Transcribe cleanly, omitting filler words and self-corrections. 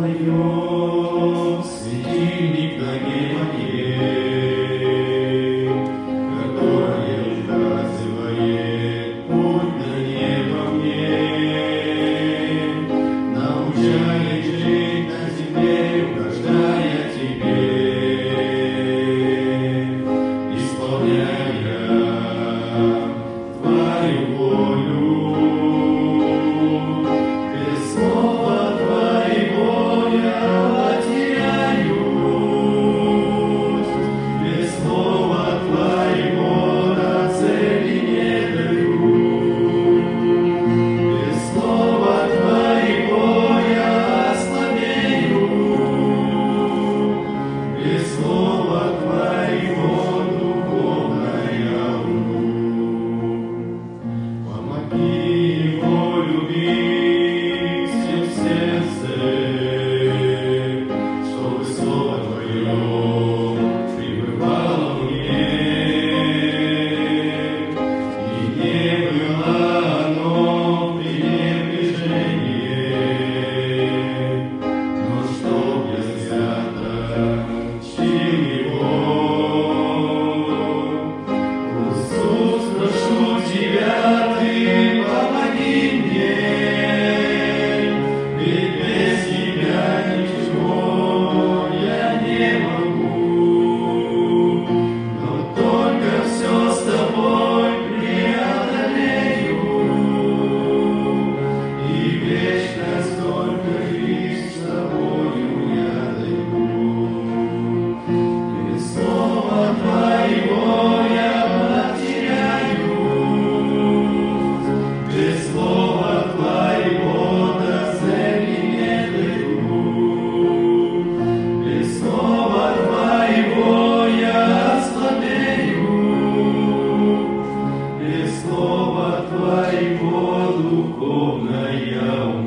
Твое, светильник ноге моей, которое указывает путь на небо мне, научает жить на земле, угождая Тебе, исполняя Твою волю. Без слова Твоего я потеряюсь, без слова Твоего до цели не дойду, без слова Твоего я ослабею, без слова Твоего духовно я умру. Помоги Его любить всем сердцем, чтобы Слово Твое пребывало в мне, и не было оно в пренебрежении, но чтоб я свято чтил Его. Иисус, прошу Тебя, Ты помоги мне, ведь без Тебя ничего я не могу, но только все с Тобой преодолею, и вечность только лишь с Тобою я дойду. Без слова Твоего я потеряюсь, без слова Твоего до цели не дойду, без слова Твоего я ослабею, без слова Твоего духовно я умру.